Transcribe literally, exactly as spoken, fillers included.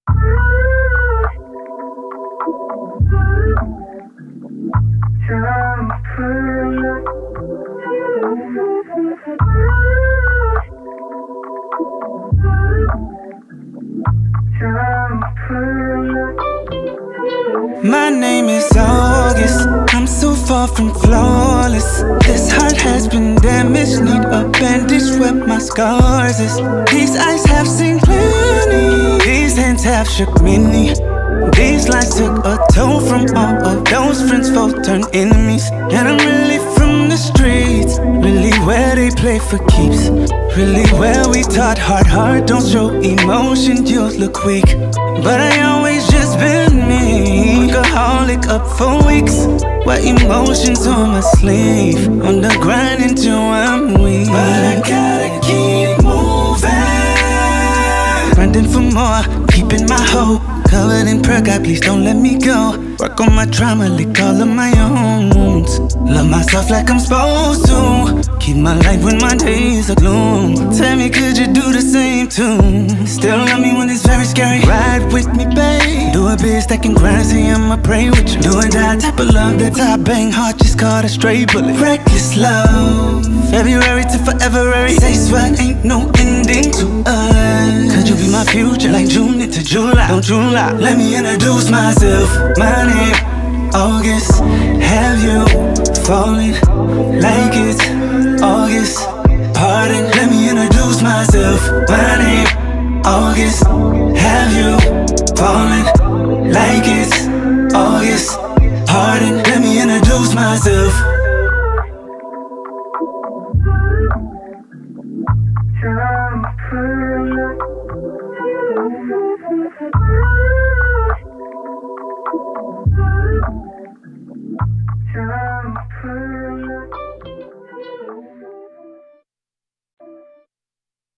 My name is August, I'm so far from flawless. This heart has been damaged, need a bandage where my scars is. These eyes have seen plenty, these hands have shook many. These lines took a toll from all of those friends, both turned enemies. And I'm really from the streets, really where they play for keeps. Really where we taught hard, hard, don't show emotion, you look weak. But I always just been me, workaholic up for weeks. Wear emotions on my sleeve, on the grind until I'm weak. But I gotta keep moving, grinding for more, keeping my hope covered in prayer. God, please don't let me go. Work on my trauma, lick all of my own wounds. Love myself like I'm supposed to. Keep my light when my days are gloom. Tell me, could you do the same too? Still love me when it's very scary. Ride with me, babe. Do a bit stacking grind, see I'ma pray with you. Doing that type of love, that I bang hard, just caught a stray bullet. Reckless love, February to forever. Say swag ain't no ending to us. Could you be my future, like June into July? Don't you lie. Let me introduce myself. My name, August. Have you fallen like it's August? Pardon, let me introduce myself. My name, August. Have you fallen like it's August? Pardon, let me introduce myself. Time